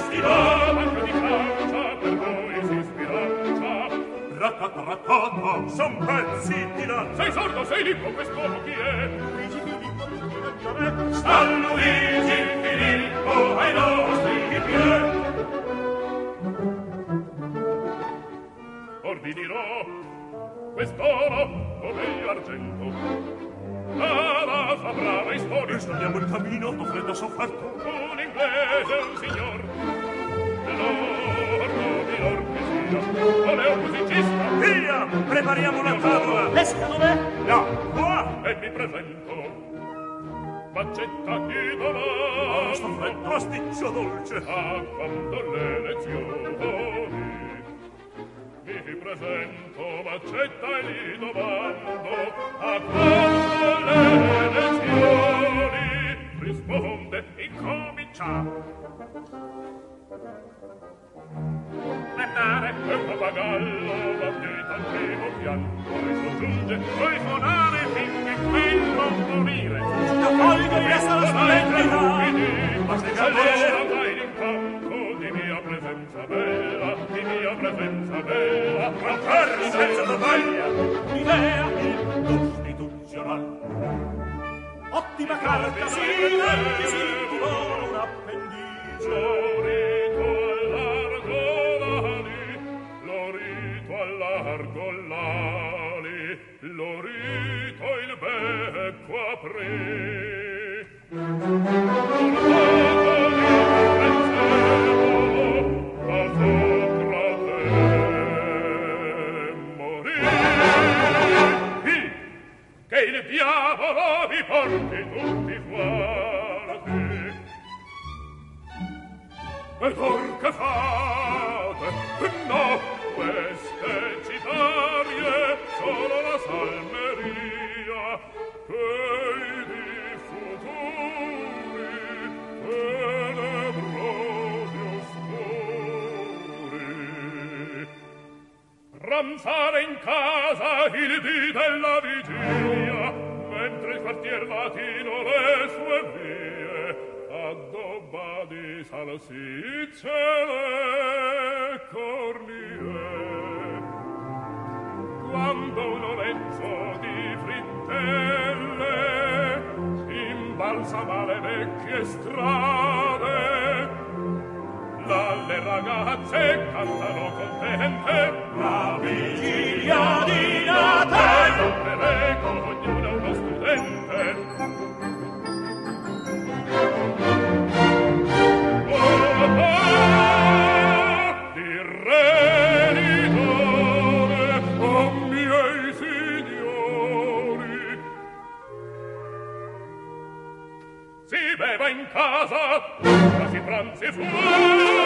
vestito, manca di Francia, per voi si sbilancia. Raccatta, raccatta, son pezzi di là. Sei sordo, sei lippo, quest'uomo chi è? Luigi Filippo, il mio re. Sta Luigi Filippo ai nostri piedi. Or vi dirò, quest'oro come argento, la sua brava storia. Rispondiamo il cammino, ho freddo sofferto. Un inglese, un signor, l'orno di lor che sia, non è un musicista. Via, prepariamo la tavola. L'esca dov'è? Là, qua. E mi presento, faccetta di domanda. Sto freddo, pasticcio dolce. A quando le lezioni mi presento, m'accetta e gli domando a quando le lezioni risponde incomincia. Cantare è un pappagallo bandito al primo piano, poi soggiunge, poi suonare finché qui non morire. Da fuori che resta la splendida. Ma se allora vai in campo di mia presenza bella, di mia presenza bella, Contrarri senza tovaglia. Idea incostituzionale. Ottima carta, sì, anche sì, ti vuole un appendice. Lorito allargo l'ali, lorito il becco aprì. Portato di pensiero, a Socrate morì. Che il diavolo vi porti tutti fuori. Ed or che fate? No, queste citarie sono la salmeria che i futuri tenebrosi oscuri. Ramsare in casa il dì della vigilia, mentre il quartier latino le sue vie addobba di salsicce le cornie. Quando un orecchio di frittelle imbalsama le vecchie strade, dalle ragazze cantano contente La vigilia di Natale. e l'eco ognuna uno studente. Si beva in casa, ma si pranzi fuori.